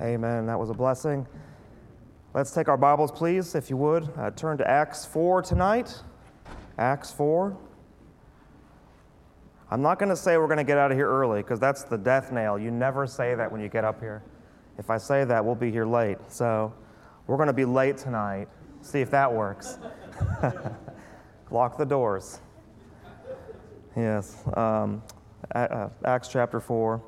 Amen. That was a blessing. Let's take our Bibles, please, if you would. Turn to Acts 4 tonight. Acts 4. I'm not going to say we're going to get out of here early, because that's the death nail. You never say that when you get up here. If I say that, we'll be here late. So we're going to be late tonight. See if that works. Lock the doors. Yes. Acts chapter 4.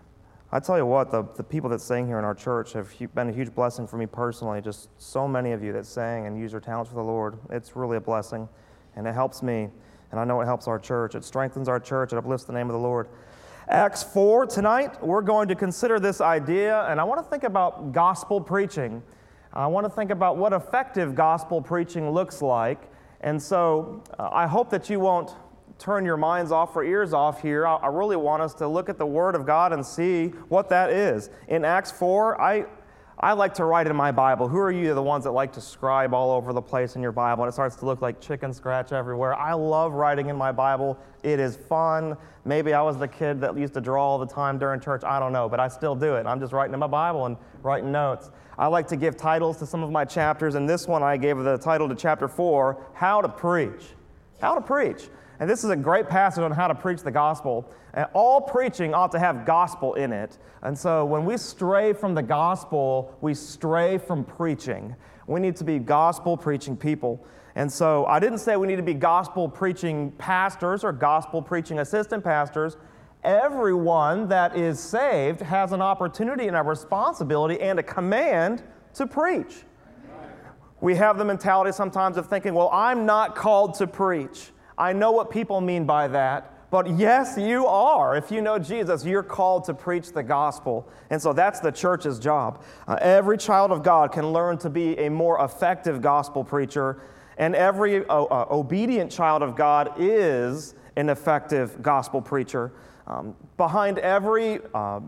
I tell you what, the people that sing here in our church have been a huge blessing for me personally. Just so many of you that sang and use your talents for the Lord. It's really a blessing, and it helps me, and I know it helps our church. It strengthens our church. It uplifts the name of the Lord. Acts 4 tonight, we're going to consider this idea, and I want to think about gospel preaching. I want to think about what effective gospel preaching looks like, and so I hope that you won't turn your minds off or ears off here. I really want us to look at the Word of God and see what that is. In Acts 4, I like to write in my Bible. Who are you, the ones that like to scribe all over the place in your Bible, and it starts to look like chicken scratch everywhere? I love writing in my Bible. It is fun. Maybe I was the kid that used to draw all the time during church. I don't know, but I still do it. I'm just writing in my Bible and writing notes. I like to give titles to some of my chapters, and this one I gave the title to chapter 4, How to Preach. How to Preach. And this is a great passage on how to preach the gospel. And all preaching ought to have gospel in it. And so when we stray from the gospel, we stray from preaching. We need to be gospel preaching people. And so I didn't say we need to be gospel preaching pastors or gospel preaching assistant pastors. Everyone that is saved has an opportunity and a responsibility and a command to preach. We have the mentality sometimes of thinking, well, I'm not called to preach. I know what people mean by that, but yes, you are. If you know Jesus, you're called to preach the gospel. And so that's the church's job. Every child of God can learn to be a more effective gospel preacher, and every obedient child of God is an effective gospel preacher. Behind every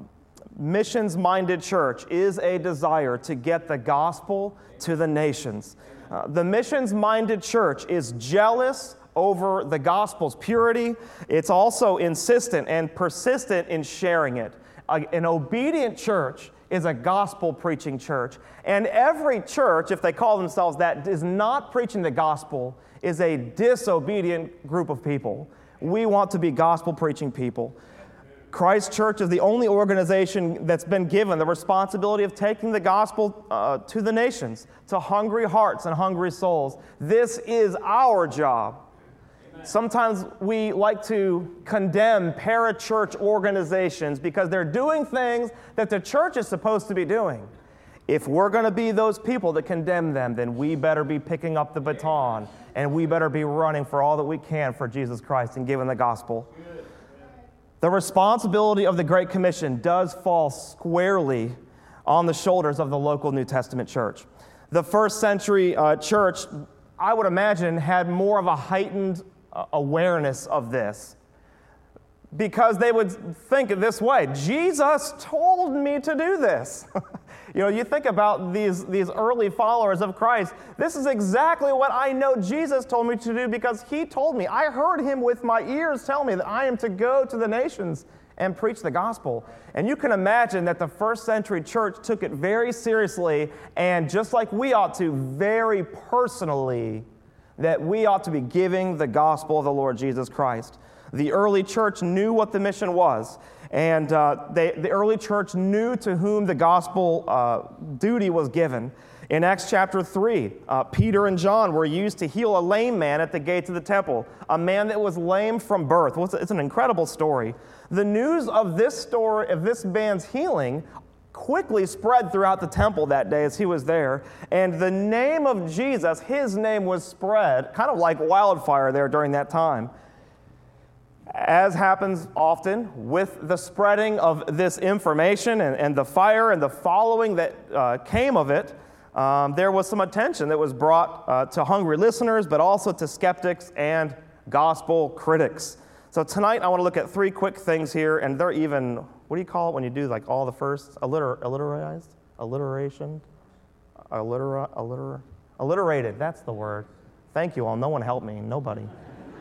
missions-minded church is a desire to get the gospel to the nations. The missions-minded church is jealous over the gospel's purity. It's also insistent and persistent in sharing it. An obedient church is a gospel-preaching church. And every church, if they call themselves that, is not preaching the gospel, is a disobedient group of people. We want to be gospel-preaching people. Christ Church is the only organization that's been given the responsibility of taking the gospel to the nations, to hungry hearts and hungry souls. This is our job. Sometimes we like to condemn parachurch organizations because they're doing things that the church is supposed to be doing. If we're going to be those people that condemn them, then we better be picking up the baton, and we better be running for all that we can for Jesus Christ and giving the gospel. The responsibility of the Great Commission does fall squarely on the shoulders of the local New Testament church. The first century church, I would imagine, had more of a heightened awareness of this, because they would think it this way: Jesus told me to do this. You think about these early followers of Christ. This is exactly what I know Jesus told me to do, because he told me. I heard him with my ears tell me that I am to go to the nations and preach the gospel. And you can imagine that the first century church took it very seriously, and just like we ought to, very personally, that we ought to be giving the gospel of the Lord Jesus Christ. The early church knew what the mission was, and the early church knew to whom the gospel duty was given. In Acts chapter 3, Peter and John were used to heal a lame man at the gates of the temple, a man that was lame from birth. Well, it's an incredible story. The news of this story, of this man's healing, quickly spread throughout the temple that day as he was there. And the name of Jesus, his name was spread kind of like wildfire there during that time. As happens often with the spreading of this information and the fire and the following that came of it, there was some attention that was brought to hungry listeners, but also to skeptics and gospel critics. So tonight I want to look at three quick things here, and they're even, what do you call it when you do like all the first? Alliteration? Alliterated, that's the word. Thank you all. No one helped me. Nobody.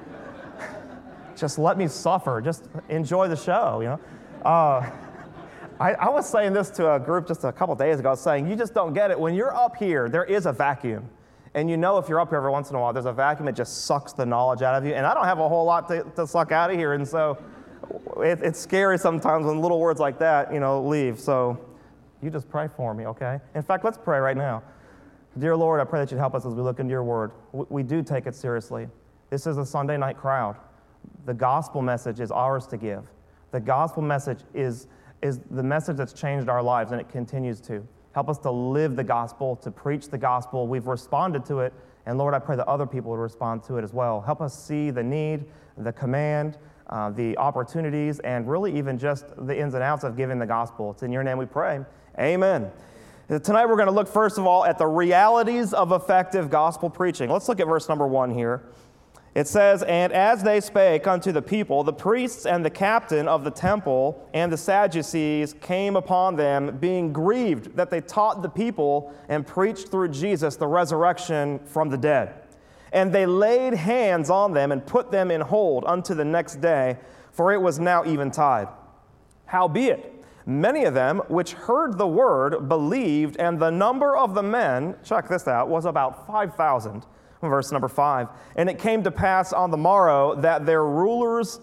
Just let me suffer. Just enjoy the show, I was saying this to a group just a couple days ago, saying, you just don't get it. When you're up here, there is a vacuum. And you know if you're up here every once in a while, there's a vacuum that just sucks the knowledge out of you. And I don't have a whole lot to suck out of here. And so it's scary sometimes when little words like that, leave. So you just pray for me, okay? In fact, let's pray right now. Dear Lord, I pray that you'd help us as we look into your word. We do take it seriously. This is a Sunday night crowd. The gospel message is ours to give. The gospel message is the message that's changed our lives, and it continues to. Help us to live the gospel, to preach the gospel. We've responded to it, and Lord, I pray that other people would respond to it as well. Help us see the need, the command, the opportunities, and really even just the ins and outs of giving the gospel. It's in your name we pray. Amen. Tonight we're going to look first of all at the realities of effective gospel preaching. Let's look at verse number 1 here. It says, "And as they spake unto the people, the priests and the captain of the temple and the Sadducees came upon them, being grieved that they taught the people and preached through Jesus the resurrection from the dead. And they laid hands on them and put them in hold unto the next day, for it was now eventide. Howbeit, many of them which heard the word believed, and the number of the men," check this out, "was about 5,000. Verse number 5. "And it came to pass on the morrow that their rulers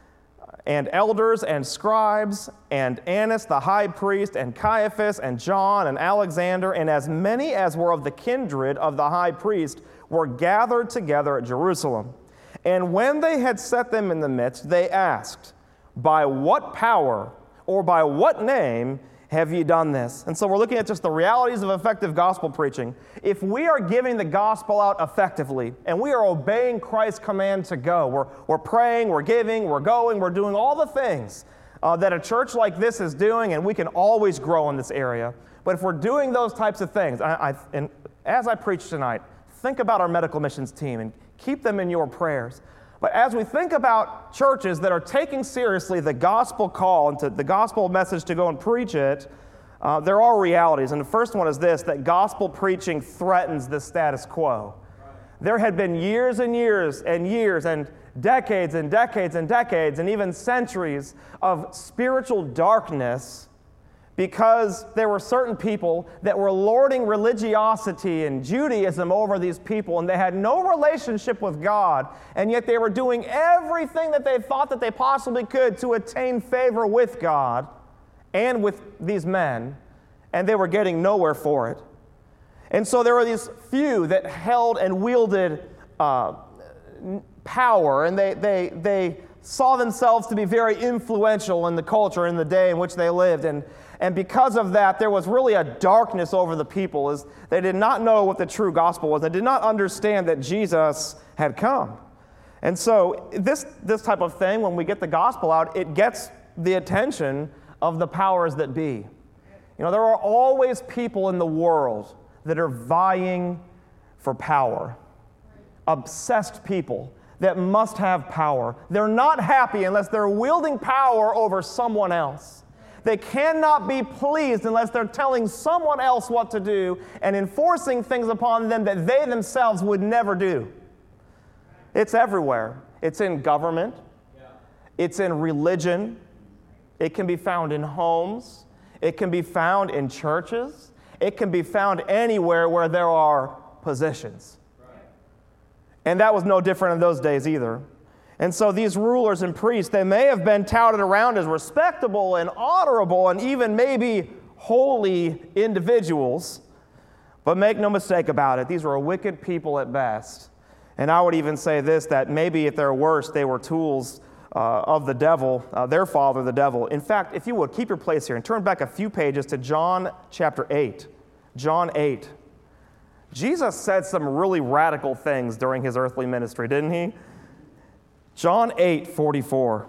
and elders and scribes and Annas the high priest and Caiaphas and John and Alexander and as many as were of the kindred of the high priest were gathered together at Jerusalem. And when they had set them in the midst, they asked, By what power or by what name have ye done this?" And so we're looking at just the realities of effective gospel preaching. If we are giving the gospel out effectively and we are obeying Christ's command to go, we're praying, we're giving, we're going, we're doing all the things that a church like this is doing, and we can always grow in this area. But if we're doing those types of things, and as I preach tonight, think about our medical missions team and keep them in your prayers. But as we think about churches that are taking seriously the gospel call and the gospel message to go and preach it, there are realities. And the first one is this, that gospel preaching threatens the status quo. There had been years and years and years and decades and decades and decades and even centuries of spiritual darkness because there were certain people that were lording religiosity and Judaism over these people, and they had no relationship with God, and yet they were doing everything that they thought that they possibly could to attain favor with God and with these men, and they were getting nowhere for it. And so there were these few that held and wielded power, and they saw themselves to be very influential in the culture in the day in which they lived, and because of that, there was really a darkness over the people, as they did not know what the true gospel was. They did not understand that Jesus had come. And so this type of thing, when we get the gospel out, it gets the attention of the powers that be. There are always people in the world that are vying for power. Obsessed people that must have power. They're not happy unless they're wielding power over someone else. They cannot be pleased unless they're telling someone else what to do and enforcing things upon them that they themselves would never do. It's everywhere. It's in government. It's in religion. It can be found in homes. It can be found in churches. It can be found anywhere where there are positions. And that was no different in those days either. And so these rulers and priests, they may have been touted around as respectable and honorable and even maybe holy individuals, but make no mistake about it, these were wicked people at best. And I would even say this, that maybe at their worst, they were tools of the devil, their father, the devil. In fact, if you would, keep your place here and turn back a few pages to John chapter 8. John 8. Jesus said some really radical things during his earthly ministry, didn't he? John 8:44.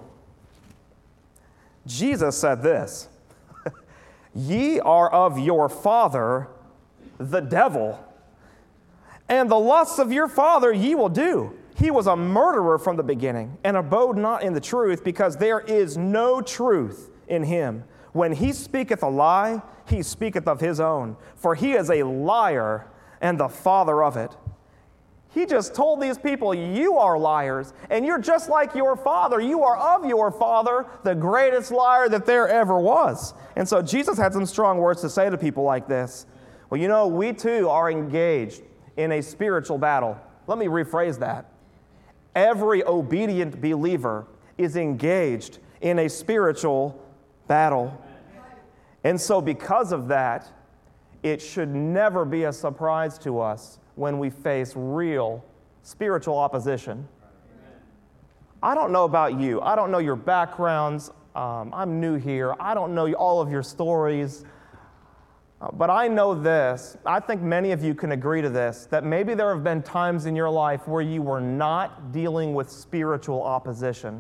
Jesus said this, "Ye are of your father, the devil, and the lusts of your father ye will do. He was a murderer from the beginning, and abode not in the truth, because there is no truth in him. When he speaketh a lie, he speaketh of his own, for he is a liar and the father of it." He just told these people, you are liars, and you're just like your father. You are of your father, the greatest liar that there ever was. And so Jesus had some strong words to say to people like this. Well, you know, we too are engaged in a spiritual battle. Let me rephrase that. Every obedient believer is engaged in a spiritual battle. And so because of that, it should never be a surprise to us when we face real spiritual opposition. I don't know about you. I don't know your backgrounds. I'm new here. I don't know all of your stories. But I know this. I think many of you can agree to this, that maybe there have been times in your life where you were not dealing with spiritual opposition.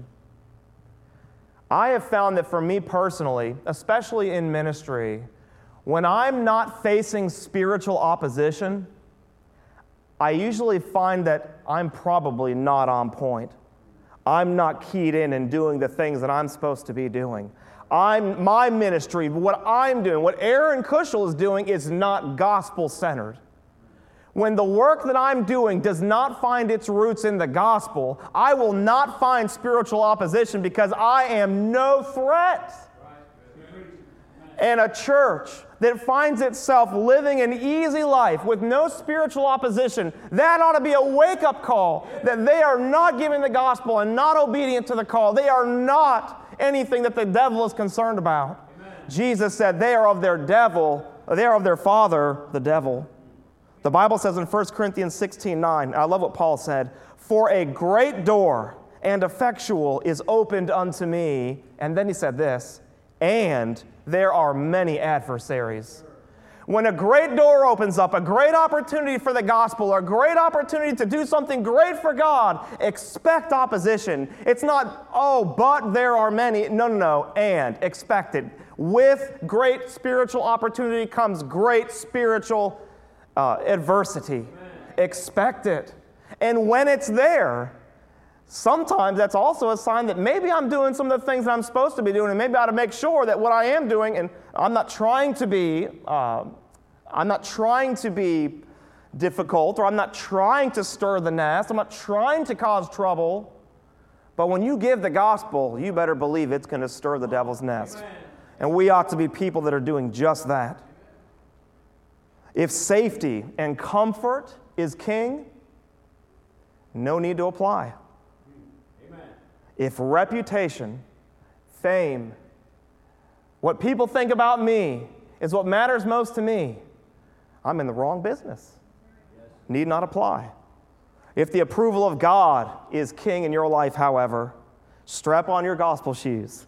I have found that for me personally, especially in ministry, when I'm not facing spiritual opposition, I usually find that I'm probably not on point. I'm not keyed in and doing the things that I'm supposed to be doing. My ministry, what I'm doing, what Aaron Kushel is doing is not gospel-centered. When the work that I'm doing does not find its roots in the gospel, I will not find spiritual opposition because I am no threat. And a church that finds itself living an easy life with no spiritual opposition, that ought to be a wake-up call that they are not giving the gospel and not obedient to the call. They are not anything that the devil is concerned about. Amen. Jesus said they are of their father, the devil. The Bible says in 1 Corinthians 16:9, I love what Paul said, for a great door and effectual is opened unto me. And then he said this, and there are many adversaries. When a great door opens up, a great opportunity for the gospel, a great opportunity to do something great for God, expect opposition. It's not, oh, but there are many. No, and expect it. With great spiritual opportunity comes great spiritual adversity. Amen. Expect it. And when it's there, sometimes that's also a sign that maybe I'm doing some of the things that I'm supposed to be doing, and maybe I ought to make sure that what I am doing, and I'm not trying to be difficult, or I'm not trying to stir the nest, I'm not trying to cause trouble, but when you give the gospel, you better believe it's going to stir the devil's nest. Amen. And we ought to be people that are doing just that. If safety and comfort is king, no need to apply. If reputation, fame, what people think about me is what matters most to me, I'm in the wrong business. Need not apply. If the approval of God is king in your life, however, strap on your gospel shoes.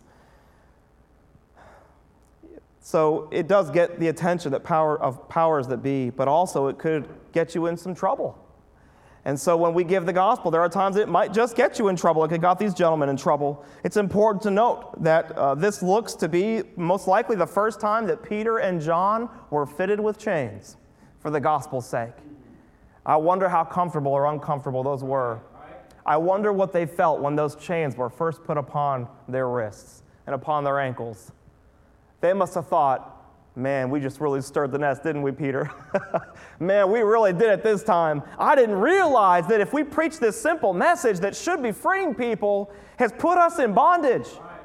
So it does get the attention of powers that be, but also it could get you in some trouble. And so when we give the gospel, there are times it might just get you in trouble, like it got these gentlemen in trouble. It's important to note that this looks to be most likely the first time that Peter and John were fitted with chains for the gospel's sake. I wonder how comfortable or uncomfortable those were. I wonder what they felt when those chains were first put upon their wrists and upon their ankles. They must have thought, man, we just really stirred the nest, didn't we, Peter? Man, we really did it this time. I didn't realize that if we preach this simple message that should be freeing people, has put us in bondage.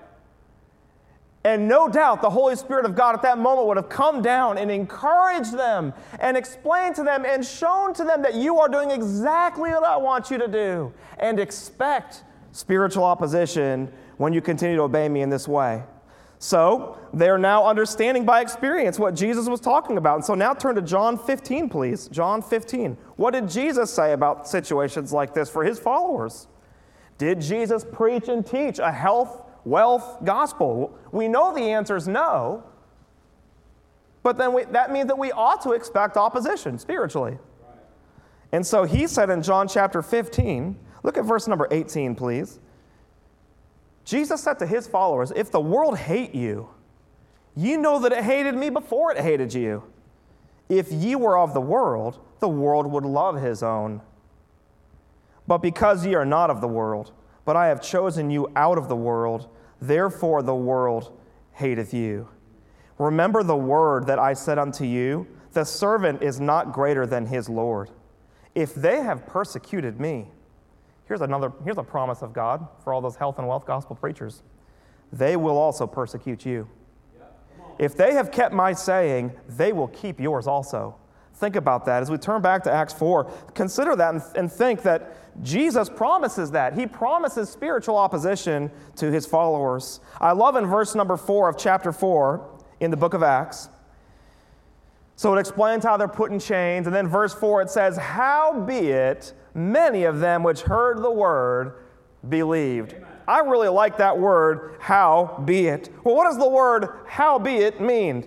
And no doubt the Holy Spirit of God at that moment would have come down and encouraged them and explained to them and shown to them that you are doing exactly what I want you to do. And expect spiritual opposition when you continue to obey me in this way. So they're now understanding by experience what Jesus was talking about. And so now turn to John 15, please. John 15. What did Jesus say about situations like this for his followers? Did Jesus preach and teach a health, wealth gospel? We know the answer is no. But then that means that we ought to expect opposition spiritually. And so he said in John chapter 15, look at verse number 18, please. Jesus said to his followers, if the world hate you, you know that it hated me before it hated you. If ye were of the world would love his own. But because ye are not of the world, but I have chosen you out of the world, therefore the world hateth you. Remember the word that I said unto you, the servant is not greater than his Lord. if they have persecuted me, here's a promise of God for all those health and wealth gospel preachers. They will also persecute you. If they have kept my saying, they will keep yours also. Think about that. As we turn back to Acts 4, consider that and think that Jesus promises that. He promises spiritual opposition to his followers. I love in verse number 4 of chapter 4 in the book of Acts. So it explains how they're put in chains. And then verse 4, it says, howbeit many of them which heard the word believed. Amen. I really like that word, howbeit. Well, what does the word howbeit mean?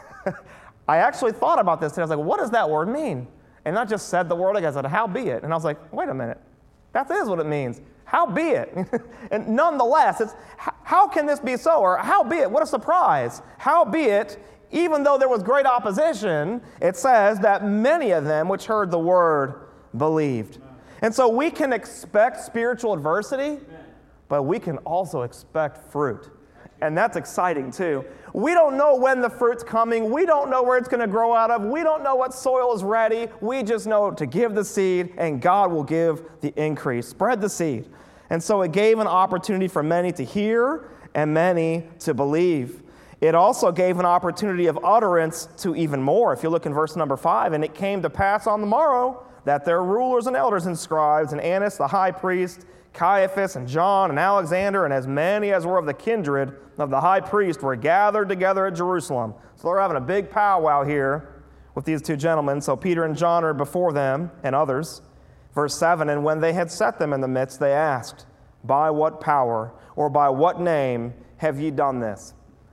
I actually thought about this today. I was like, what does that word mean? And I just said the word again. I said, howbeit. And I was like, wait a minute. That is what it means. Howbeit. And nonetheless, it's how can this be so? Or howbeit, what a surprise. Howbeit, even though there was great opposition, it says that many of them which heard the word believed. And so we can expect spiritual adversity, but we can also expect fruit. And that's exciting too. We don't know when the fruit's coming. We don't know where it's going to grow out of. We don't know what soil is ready. We just know to give the seed, and God will give the increase. Spread the seed. And so it gave an opportunity for many to hear and many to believe. It also gave an opportunity of utterance to even more. If you look in verse number 5, and it came to pass on the morrow that their rulers and elders and scribes, and Annas the high priest, Caiaphas and John and Alexander, and as many as were of the kindred of the high priest were gathered together at Jerusalem. So they're having a big powwow here with these two gentlemen. So Peter and John are before them and others. Verse 7, and when they had set them in the midst, they asked, by what power or by what name have ye done this?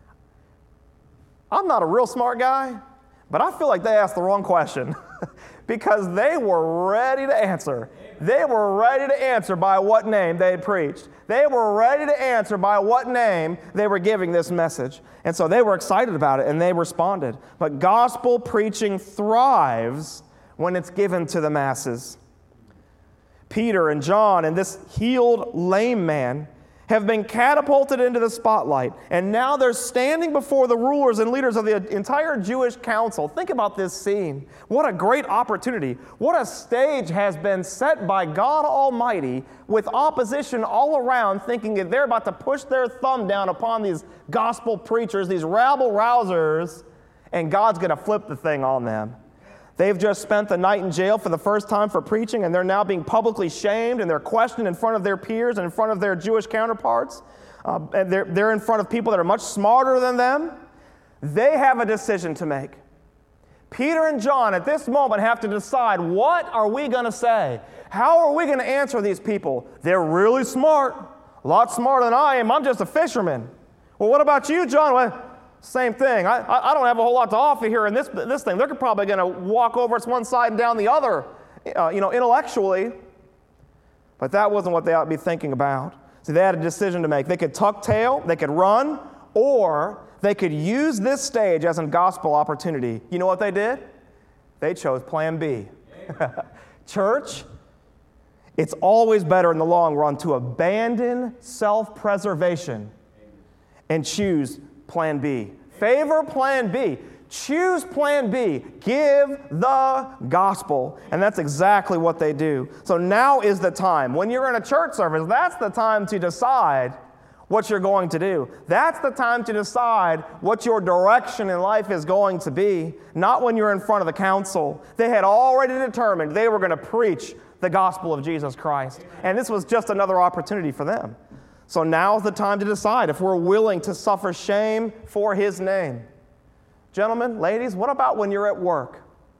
I'm not a real smart guy, but I feel like they asked the wrong question because they were ready to answer. They were ready to answer by what name they had preached. They were ready to answer by what name they were giving this message. And so they were excited about it, and they responded. But gospel preaching thrives when it's given to the masses. Peter and John and this healed lame man have been catapulted into the spotlight, and now they're standing before the rulers and leaders of the entire Jewish council. Think about this scene. What a great opportunity. What a stage has been set by God Almighty with opposition all around, thinking that they're about to push their thumb down upon these gospel preachers, these rabble-rousers, and God's going to flip the thing on them. They've just spent the night in jail for the first time for preaching, and they're now being publicly shamed, and they're questioned in front of their peers and in front of their Jewish counterparts. And they're in front of people that are much smarter than them. They have a decision to make. Peter and John at this moment have to decide, what are we going to say? How are we going to answer these people? They're really smart, a lot smarter than I am. I'm just a fisherman. Well, what about you, John? Well, same thing. I don't have a whole lot to offer here in this thing. They're probably going to walk over to one side and down the other, intellectually. But that wasn't what they ought to be thinking about. See, they had a decision to make. They could tuck tail, they could run, or they could use this stage as a gospel opportunity. You know what they did? They chose plan B. Church, it's always better in the long run to abandon self-preservation and choose plan B. Favor plan B. Choose plan B. Give the gospel. And that's exactly what they do. So now is the time. When you're in a church service, that's the time to decide what you're going to do. That's the time to decide what your direction in life is going to be, not when you're in front of the council. They had already determined they were going to preach the gospel of Jesus Christ. And this was just another opportunity for them. So now's the time to decide if we're willing to suffer shame for His name. Gentlemen, ladies, what about when you're at work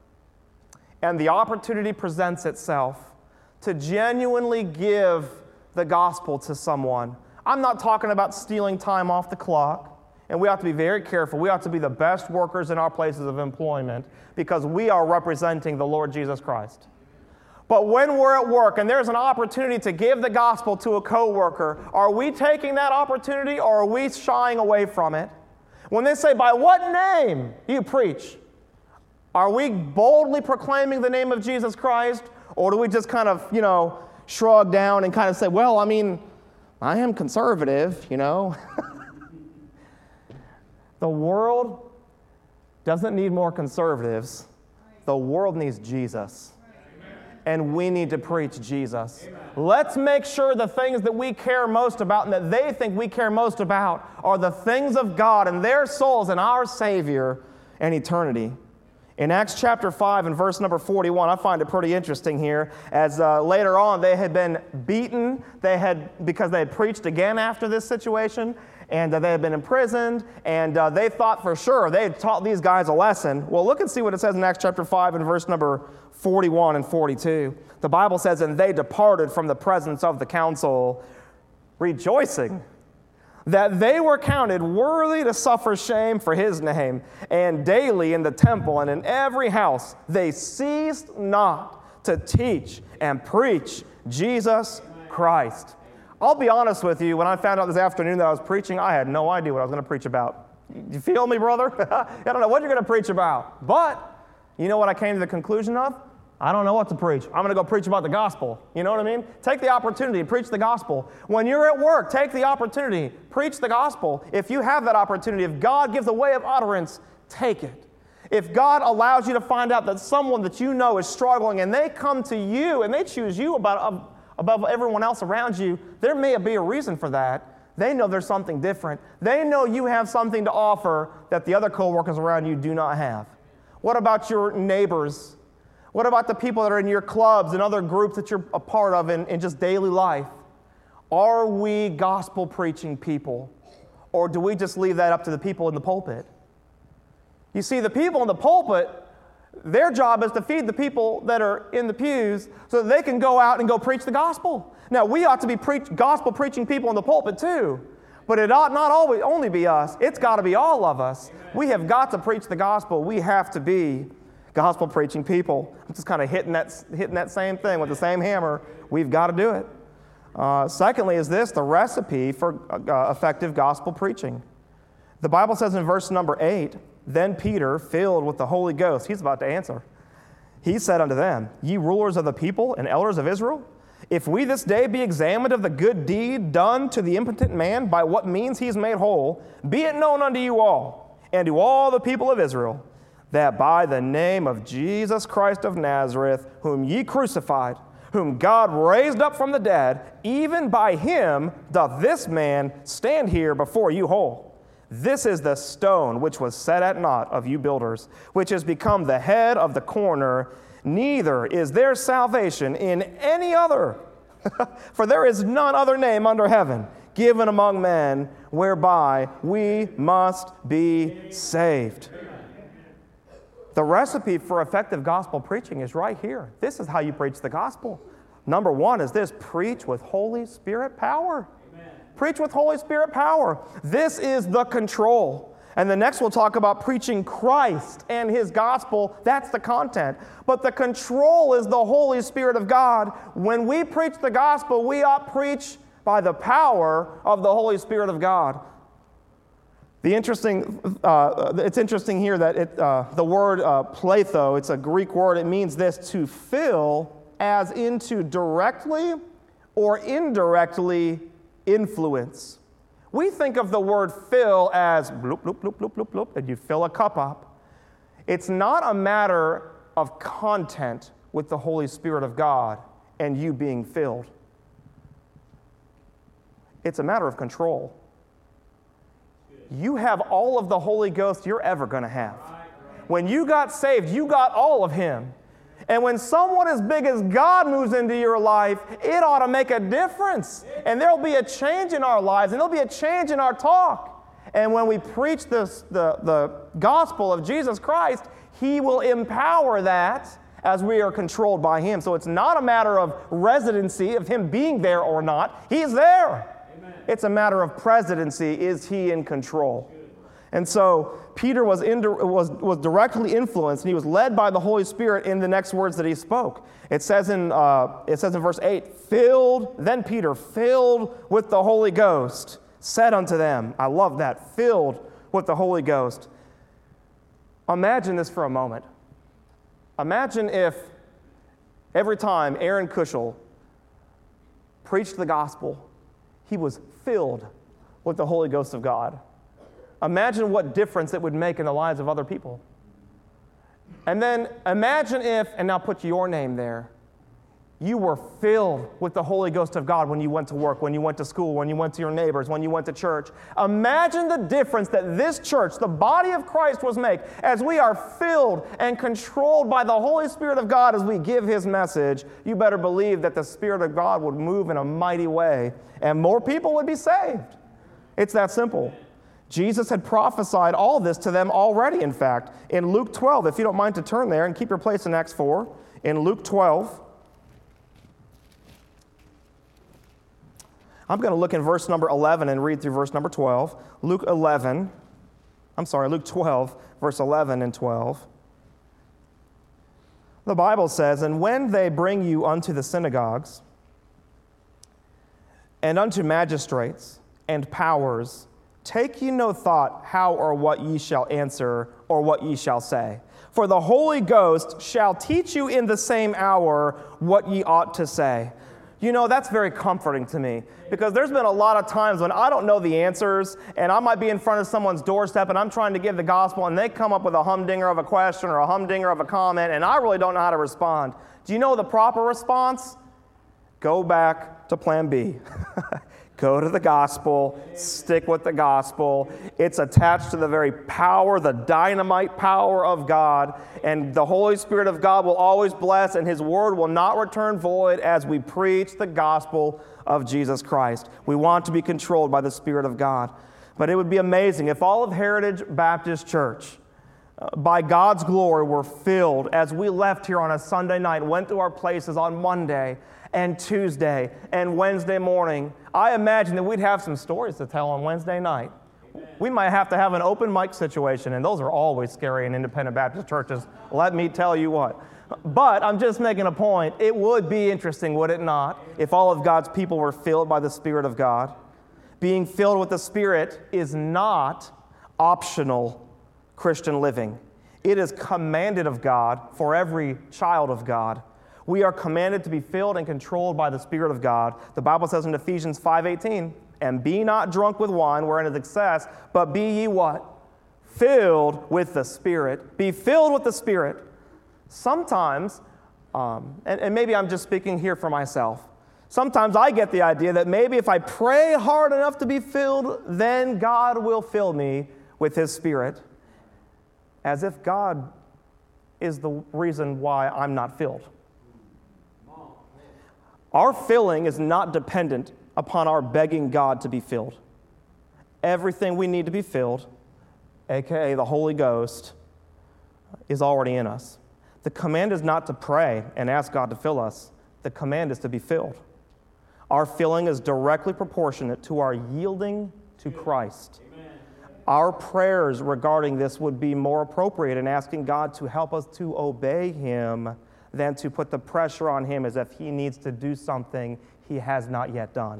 and the opportunity presents itself to genuinely give the gospel to someone? I'm not talking about stealing time off the clock, and we have to be very careful. We have to be the best workers in our places of employment because we are representing the Lord Jesus Christ. But when we're at work and there's an opportunity to give the gospel to a coworker, are we taking that opportunity or are we shying away from it? When they say, by what name do you preach? Are we boldly proclaiming the name of Jesus Christ? Or do we just kind of, shrug down and kind of say, well, I am conservative, The world doesn't need more conservatives. The world needs Jesus. and we need to preach Jesus. Amen. Let's make sure the things that we care most about and that they think we care most about are the things of God and their souls and our Savior and eternity. In Acts chapter 5 and verse number 41, I find it pretty interesting here, as later on they had been beaten because they had preached again after this situation, and they had been imprisoned, and they thought for sure they had taught these guys a lesson. Well, look and see what it says in Acts chapter 5 and verse number 41 and 42. The Bible says, "And they departed from the presence of the council, rejoicing that they were counted worthy to suffer shame for his name, and daily in the temple and in every house they ceased not to teach and preach Jesus Christ." I'll be honest with you, when I found out this afternoon that I was preaching, I had no idea what I was going to preach about. You feel me, brother? I don't know what you're going to preach about. But you know what I came to the conclusion of? I don't know what to preach. I'm going to go preach about the gospel. You know what I mean? Take the opportunity, preach the gospel. When you're at work, take the opportunity, preach the gospel. If you have that opportunity, if God gives a way of utterance, take it. If God allows you to find out that someone that you know is struggling and they come to you and they choose you above everyone else around you, there may be a reason for that. They know there's something different. They know you have something to offer that the other coworkers around you do not have. What about your neighbors? What about the people that are in your clubs and other groups that you're a part of in just daily life? Are we gospel preaching people, or do we just leave that up to the people in the pulpit? You see, the people in the pulpit, their job is to feed the people that are in the pews so that they can go out and go preach the gospel. Now, we ought to be gospel preaching people in the pulpit too, but it ought not always only be us. It's got to be all of us. Amen. We have got to preach the gospel. We have to be gospel preaching people. I'm just kind of hitting that same thing with the same hammer. We've got to do it. Secondly is this, the recipe for effective gospel preaching. The Bible says in verse number 8, "Then Peter, filled with the Holy Ghost," he's about to answer, "he said unto them, Ye rulers of the people and elders of Israel, if we this day be examined of the good deed done to the impotent man, by what means he is made whole, be it known unto you all, and to all the people of Israel, that by the name of Jesus Christ of Nazareth, whom ye crucified, whom God raised up from the dead, even by him doth this man stand here before you whole. This is the stone which was set at naught of you builders, which has become the head of the corner. Neither is there salvation in any other, for there is none other name under heaven given among men whereby we must be saved." The recipe for effective gospel preaching is right here. This is how you preach the gospel. Number one is this: preach with Holy Spirit power. Amen. Preach with Holy Spirit power. This is the control. And the next we'll talk about preaching Christ and his gospel. That's the content. But the control is the Holy Spirit of God. When we preach the gospel, we ought to preach by the power of the Holy Spirit of God. It's interesting here that the word pletho, it's a Greek word. It means this: to fill, as into directly or indirectly influence. We think of the word fill as bloop, bloop, bloop, bloop, bloop, bloop, and you fill a cup up. It's not a matter of content with the Holy Spirit of God and you being filled. It's a matter of control. You have all of the Holy Ghost you're ever going to have. When you got saved, you got all of him. And when someone as big as God moves into your life, it ought to make a difference. And there'll be a change in our lives, and there'll be a change in our talk. And when we preach the gospel of Jesus Christ, he will empower that as we are controlled by him. So it's not a matter of residency, of him being there or not. He's there. Amen. It's a matter of presidency. Is he in control? And so Peter was directly influenced, and he was led by the Holy Spirit in the next words that he spoke. It says in verse 8, then Peter, filled with the Holy Ghost, said unto them, I love that, filled with the Holy Ghost. Imagine this for a moment. Imagine if every time Aaron Kushel preached the gospel, he was filled with the Holy Ghost of God. Imagine what difference it would make in the lives of other people. And then imagine if, and now put your name there, You were filled with the Holy Ghost of God when you went to work, when you went to school, when you went to your neighbors, when you went to church. Imagine the difference that this church, the body of Christ, was make as we are filled and controlled by the Holy Spirit of God as we give His message. You better believe that the Spirit of God would move in a mighty way and more people would be saved. It's that simple. Jesus had prophesied all this to them already, in fact. In Luke 12, if you don't mind to turn there and keep your place in Acts 4, in Luke 12, I'm going to look in verse number 11 and read through verse number 12. Luke 12, verse 11 and 12. The Bible says, "And when they bring you unto the synagogues, and unto magistrates and powers, take ye no thought how or what ye shall answer, or what ye shall say. For the Holy Ghost shall teach you in the same hour what ye ought to say." You know, that's very comforting to me, because there's been a lot of times when I don't know the answers, and I might be in front of someone's doorstep, and I'm trying to give the gospel, and they come up with a humdinger of a question or a humdinger of a comment, and I really don't know how to respond. Do you know the proper response? Go back to plan B. Go to the gospel, stick with the gospel. It's attached to the very power, the dynamite power of God, and the Holy Spirit of God will always bless, and His word will not return void as we preach the gospel of Jesus Christ. We want to be controlled by the Spirit of God. But it would be amazing if all of Heritage Baptist Church, by God's glory, were filled as we left here on a Sunday night, went to our places on Monday and Tuesday and Wednesday morning. I imagine that we'd have some stories to tell on Wednesday night. Amen. We might have to have an open mic situation, and those are always scary in independent Baptist churches, let me tell you what. But I'm just making a point. It would be interesting, would it not, if all of God's people were filled by the Spirit of God? Being filled with the Spirit is not optional Christian living. It is commanded of God for every child of God. We are commanded to be filled and controlled by the Spirit of God. The Bible says in Ephesians 5:18, "And be not drunk with wine, wherein is excess, but be ye" what? Filled with the Spirit. Be filled with the Spirit. Sometimes, and maybe I'm just speaking here for myself, sometimes I get the idea that maybe if I pray hard enough to be filled, then God will fill me with His Spirit. As if God is the reason why I'm not filled. Our filling is not dependent upon our begging God to be filled. Everything we need to be filled, aka the Holy Ghost, is already in us. The command is not to pray and ask God to fill us. The command is to be filled. Our filling is directly proportionate to our yielding to Christ. Amen. Our prayers regarding this would be more appropriate in asking God to help us to obey Him than to put the pressure on Him as if He needs to do something He has not yet done.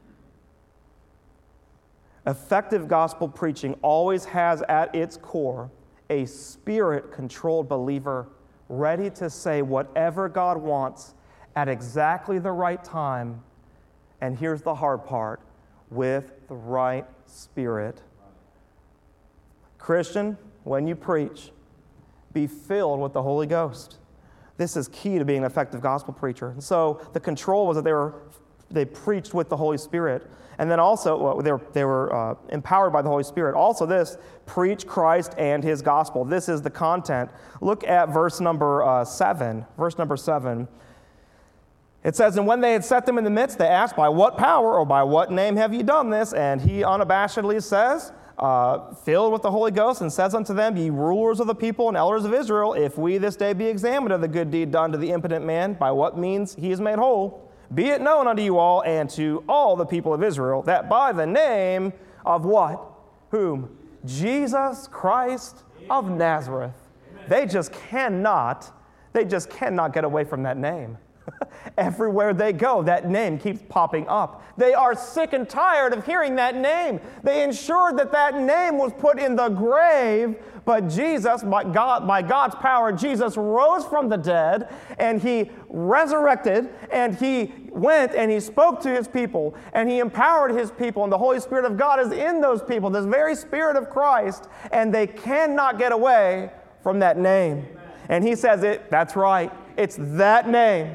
Effective gospel preaching always has at its core a Spirit-controlled believer ready to say whatever God wants at exactly the right time, and here's the hard part, with the right spirit. Christian, when you preach, be filled with the Holy Ghost. This is key to being an effective gospel preacher. And so the control was that they preached with the Holy Spirit. And then also, they were empowered by the Holy Spirit. Also this, preach Christ and His gospel. This is the content. Look at verse number 7. Verse number 7. It says, "And when they had set them in the midst, they asked, by what power or by what name have ye done this? And He unabashedly says, filled with the Holy Ghost, and says unto them, ye rulers of the people and elders of Israel, if we this day be examined of the good deed done to the impotent man, by what means he is made whole, be it known unto you all and to all the people of Israel, that by the name of" what? Whom? Jesus Christ of Nazareth. They just cannot get away from that name. Everywhere they go, that name keeps popping up. They are sick and tired of hearing that name. They ensured that that name was put in the grave, but Jesus, by God's power, Jesus rose from the dead, and He resurrected, and He went and He spoke to His people, and He empowered His people, and the Holy Spirit of God is in those people, this very Spirit of Christ, and they cannot get away from that name. Amen. And He says that's right. It's that name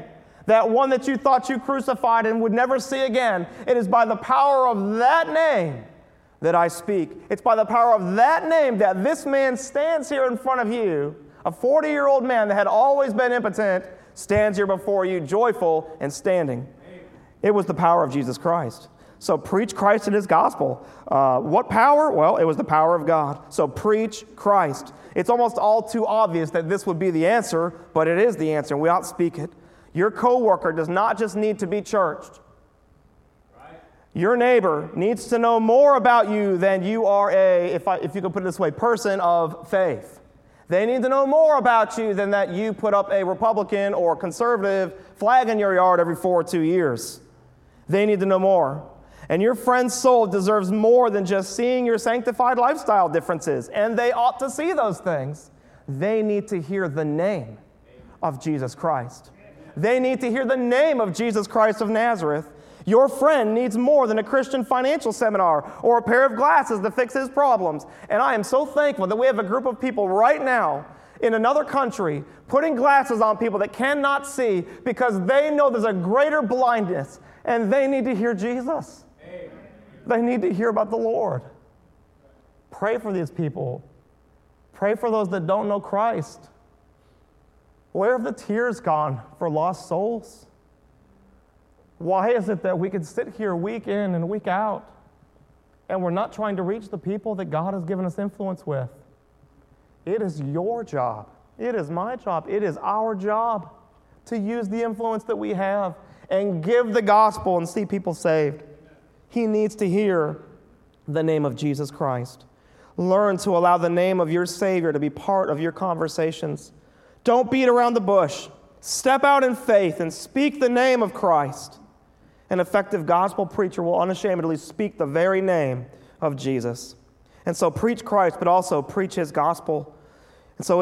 that one that you thought you crucified and would never see again. It is by the power of that name that I speak. It's by the power of that name that this man stands here in front of you, a 40-year-old man that had always been impotent, stands here before you joyful and standing. It was the power of Jesus Christ. So preach Christ and his gospel. What power? Well, it was the power of God. So preach Christ. It's almost all too obvious that this would be the answer, but it is the answer, and we ought to speak it. Your coworker does not just need to be churched. Right. Your neighbor needs to know more about you than you are if you could put it this way, person of faith. They need to know more about you than that you put up a Republican or conservative flag in your yard every 4 or 2 years. They need to know more. And your friend's soul deserves more than just seeing your sanctified lifestyle differences, and they ought to see those things. They need to hear the name of Jesus Christ. They need to hear the name of Jesus Christ of Nazareth. Your friend needs more than a Christian financial seminar or a pair of glasses to fix his problems. And I am so thankful that we have a group of people right now in another country putting glasses on people that cannot see because they know there's a greater blindness and they need to hear Jesus. Amen. They need to hear about the Lord. Pray for these people. Pray for those that don't know Christ. Where have the tears gone for lost souls? Why is it that we can sit here week in and week out and we're not trying to reach the people that God has given us influence with? It is your job. It is my job. It is our job to use the influence that we have and give the gospel and see people saved. He needs to hear the name of Jesus Christ. Learn to allow the name of your Savior to be part of your conversations. Don't beat around the bush. Step out in faith and speak the name of Christ. An effective gospel preacher will unashamedly speak the very name of Jesus. And so preach Christ, but also preach his gospel. And so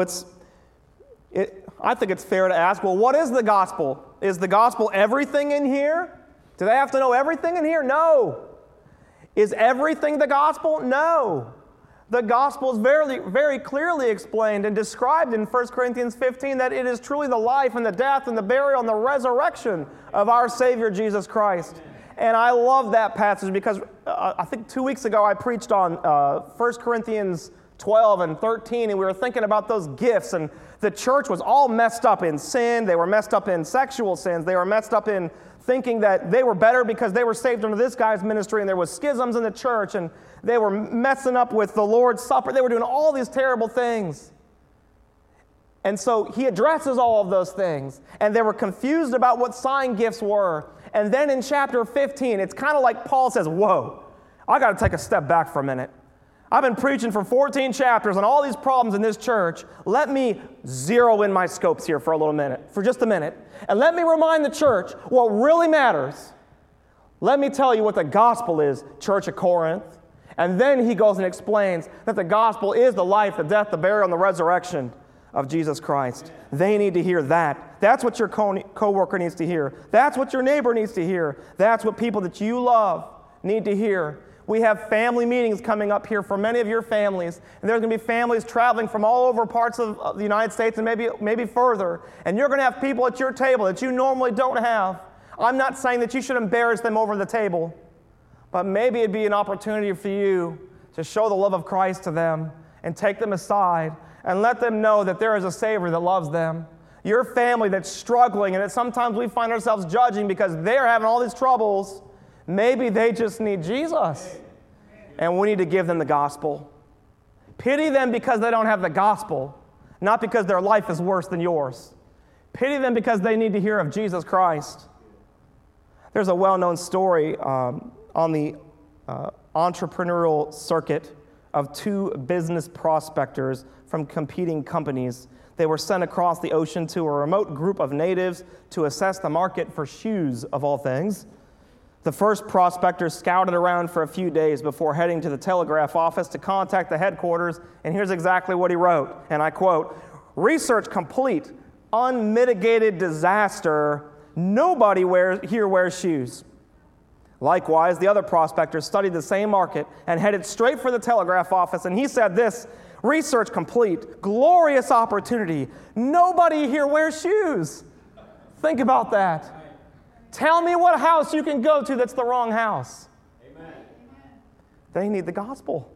I think it's fair to ask, well, what is the gospel? Is the gospel everything in here? Do they have to know everything in here? No. Is everything the gospel? No. The gospel is very, very clearly explained and described in 1 Corinthians 15 that it is truly the life and the death and the burial and the resurrection of our Savior Jesus Christ. And I love that passage because I think 2 weeks ago I preached on 1 Corinthians 12 and 13, and we were thinking about those gifts, and the church was all messed up in sin. They were messed up in sexual sins. They were messed up in thinking that they were better because they were saved under this guy's ministry, and there was schisms in the church, and they were messing up with the Lord's Supper. They were doing all these terrible things. And so he addresses all of those things, and they were confused about what sign gifts were. And then in chapter 15, it's kind of like Paul says, whoa, I got to take a step back for a minute. I've been preaching for 14 chapters on all these problems in this church. Let me zero in my scopes here for just a minute. And let me remind the church what really matters. Let me tell you what the gospel is, Church of Corinth. And then he goes and explains that the gospel is the life, the death, the burial, and the resurrection of Jesus Christ. They need to hear that. That's what your coworker needs to hear. That's what your neighbor needs to hear. That's what people that you love need to hear. We have family meetings coming up here for many of your families, and there's going to be families traveling from all over parts of the United States and maybe further, and you're going to have people at your table that you normally don't have. I'm not saying that you should embarrass them over the table, but maybe it'd be an opportunity for you to show the love of Christ to them and take them aside and let them know that there is a Savior that loves them. Your family that's struggling and that sometimes we find ourselves judging because they're having all these troubles, maybe they just need Jesus, and we need to give them the gospel. Pity them because they don't have the gospel, not because their life is worse than yours. Pity them because they need to hear of Jesus Christ. There's a well-known story on the entrepreneurial circuit of two business prospectors from competing companies. They were sent across the ocean to a remote group of natives to assess the market for shoes, of all things. The first prospector scouted around for a few days before heading to the telegraph office to contact the headquarters, and here's exactly what he wrote, and I quote, "Research complete, unmitigated disaster, nobody here wears shoes." Likewise, the other prospector studied the same market and headed straight for the telegraph office, and he said this, "Research complete, glorious opportunity, nobody here wears shoes." Think about that. Tell me what house you can go to that's the wrong house. Amen. They need the gospel.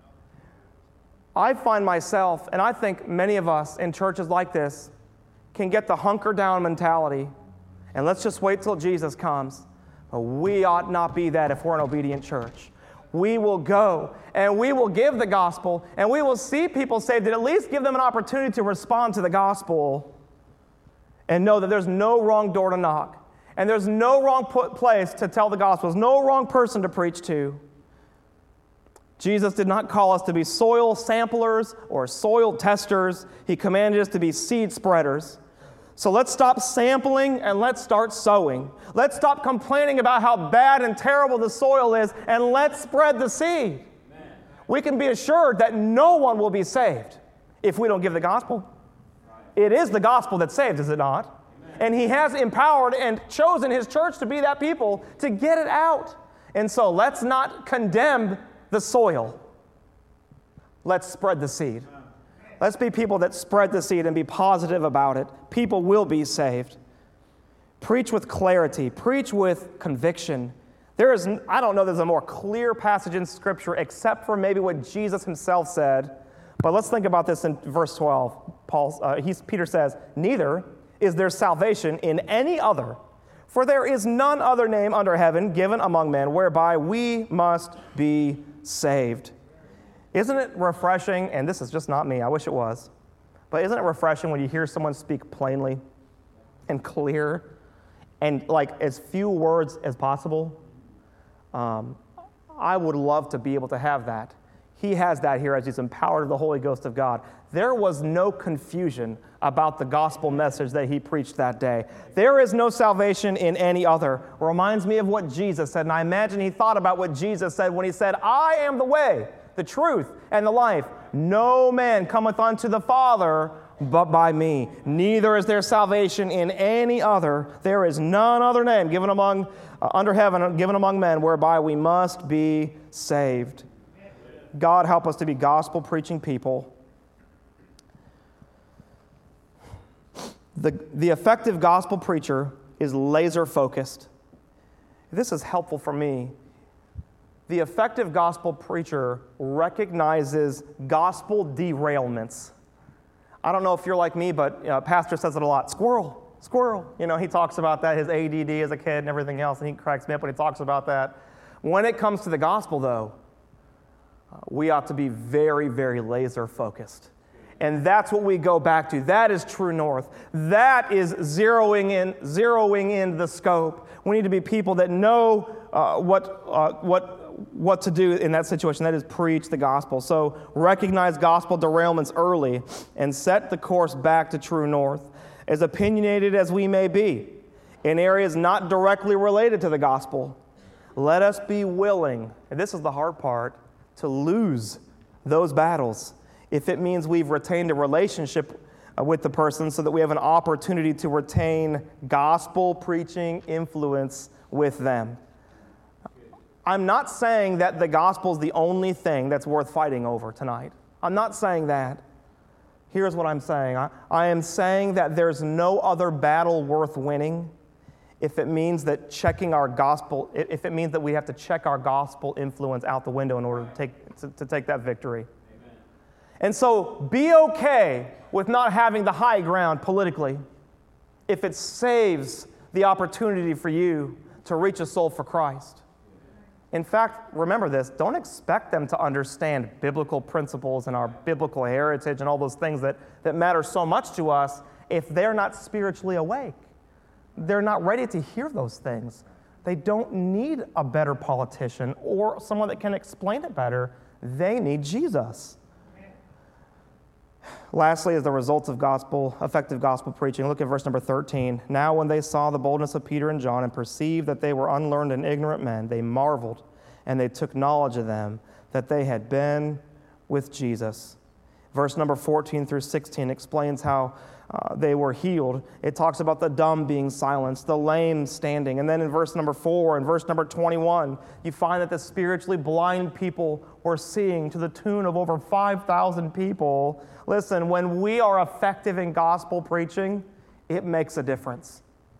I find myself, and I think many of us in churches like this can get the hunker down mentality, and let's just wait till Jesus comes. But we ought not be that if we're an obedient church. We will go, and we will give the gospel, and we will see people saved, and at least give them an opportunity to respond to the gospel and know that there's no wrong door to knock. And there's no wrong place to tell the gospel. There's no wrong person to preach to. Jesus did not call us to be soil samplers or soil testers. He commanded us to be seed spreaders. So let's stop sampling and let's start sowing. Let's stop complaining about how bad and terrible the soil is, and let's spread the seed. Amen. We can be assured that no one will be saved if we don't give the gospel. Right. It is the gospel that saves, is it not? And He has empowered and chosen His church to be that people to get it out. And so let's not condemn the soil. Let's spread the seed. Let's be people that spread the seed and be positive about it. People will be saved. Preach with clarity. Preach with conviction. I don't know there's a more clear passage in Scripture except for maybe what Jesus Himself said. But let's think about this in verse 12. Peter says, "Neither is there salvation in any other, for there is none other name under heaven given among men whereby we must be saved." Isn't it refreshing, and this is just not me, I wish it was, but isn't it refreshing when you hear someone speak plainly and clear and like as few words as possible? I would love to be able to have that. He has that here as He's empowered of the Holy Ghost of God. There was no confusion about the gospel message that He preached that day. There is no salvation in any other. It reminds me of what Jesus said, and I imagine He thought about what Jesus said when He said, "I am the way, the truth, and the life. No man cometh unto the Father but by me. Neither is there salvation in any other. There is none other name given under heaven, given among men, whereby we must be saved." God help us to be gospel-preaching people. The effective gospel preacher is laser-focused. This is helpful for me. The effective gospel preacher recognizes gospel derailments. I don't know if you're like me, but Pastor says it a lot. Squirrel, squirrel. He talks about that, his ADD as a kid and everything else, and he cracks me up when he talks about that. When it comes to the gospel, though, we ought to be very, very laser-focused. And that's what we go back to. That is true north. That is zeroing in the scope. We need to be people that know what to do in that situation. That is preach the gospel. So recognize gospel derailments early and set the course back to true north. As opinionated as we may be in areas not directly related to the gospel, let us be willing, and this is the hard part, to lose those battles if it means we've retained a relationship with the person so that we have an opportunity to retain gospel preaching influence with them. I'm not saying that the gospel is the only thing that's worth fighting over tonight. I'm not saying that. Here's what I'm saying. I am saying that there's no other battle worth winning if it means that if it means that we have to check our gospel influence out the window in order to take that victory. Amen. And so be okay with not having the high ground politically if it saves the opportunity for you to reach a soul for Christ. In fact, remember this, don't expect them to understand biblical principles and our biblical heritage and all those things that matter so much to us if they're not spiritually awake. They're not ready to hear those things. They don't need a better politician or someone that can explain it better. They need Jesus. Lastly, as the result of effective gospel preaching, look at verse number 13. Now when they saw the boldness of Peter and John and perceived that they were unlearned and ignorant men, they marveled, and they took knowledge of them, that they had been with Jesus. Verse number 14 through 16 explains how they were healed. It talks about the dumb being silenced, the lame standing. And then in verse number 4 and verse number 21, you find that the spiritually blind people were seeing to the tune of over 5,000 people. Listen, when we are effective in gospel preaching, it makes a difference.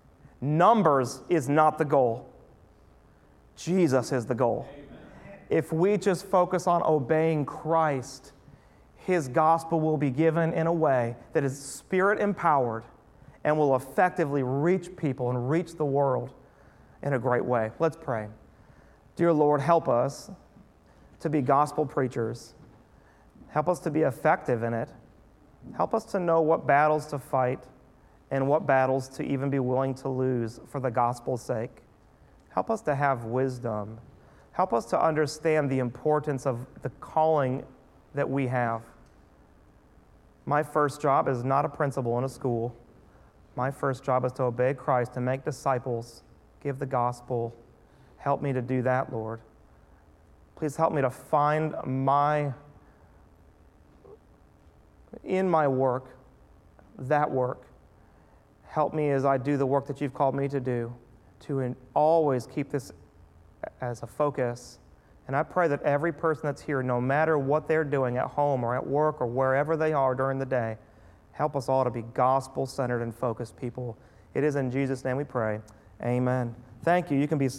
Numbers is not the goal. Jesus is the goal. If we just focus on obeying Christ, His gospel will be given in a way that is Spirit-empowered and will effectively reach people and reach the world in a great way. Let's pray. Dear Lord, help us to be gospel preachers. Help us to be effective in it. Help us to know what battles to fight and what battles to even be willing to lose for the gospel's sake. Help us to have wisdom. Help us to understand the importance of the calling that we have. My first job is not a principal in a school. My first job is to obey Christ, to make disciples, give the gospel. Help me to do that, Lord. Please help me to find in my work, that work. Help me as I do the work that you've called me to do, to always keep this as a focus. And I pray that every person that's here, no matter what they're doing at home or at work or wherever they are during the day, help us all to be gospel-centered and focused people. It is in Jesus' name we pray. Amen. Thank you. You can be